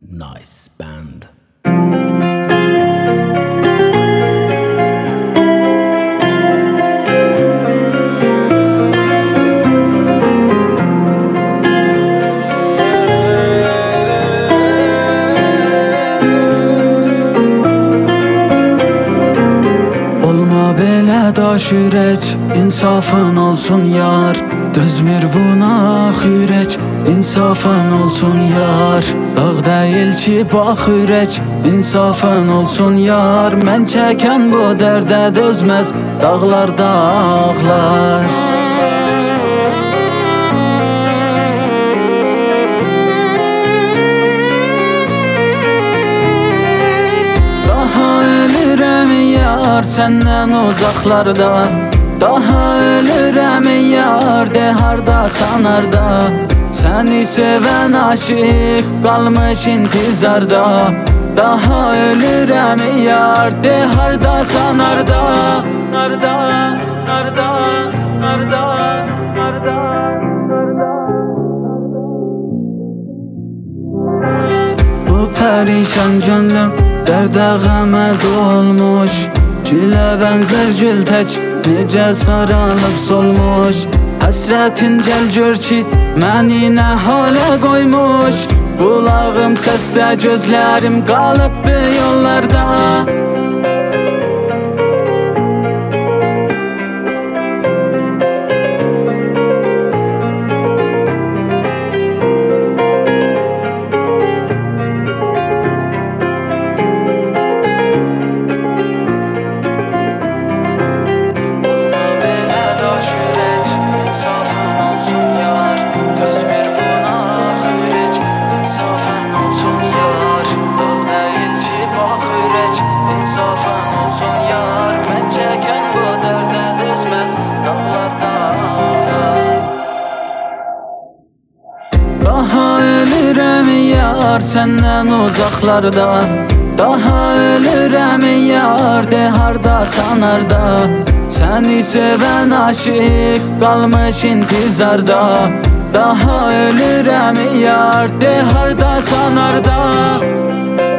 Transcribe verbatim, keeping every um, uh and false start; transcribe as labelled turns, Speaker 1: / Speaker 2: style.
Speaker 1: Nice band.
Speaker 2: Olma belə daş ürək, insafın olsun yar. Dözmür buna ürək, insafın olsun yar. Dağ deyil ki bax ürək, insafın olsun yar. Mən çəkən bu dərdə dözməz, dağlarda ağlar. Daha ölürəm yar səndən uzaqlarda. Daha ölürəm yar de harda sanarda. Səni sevən aşiq qalmış intizarda. Daha ölürəm yar de harda sanarda. Narda, narda, narda, narda, narda. Bu pərişan gönlüm dərdə qəmə dolmuş. Gülə bənzər gül tək necə saralıb solmuş. Həsrətin gəl gör ki məni nə halə qoymuş. Qulağım səsdə gözlərim qalıbdı yollarda. Daha ölürəm yar səndən uzaqlarda. Daha ölürəm yar de harda sanarda. Səni sevən aşiq qalmış intizarda. Daha ölürəm yar de harda sanarda.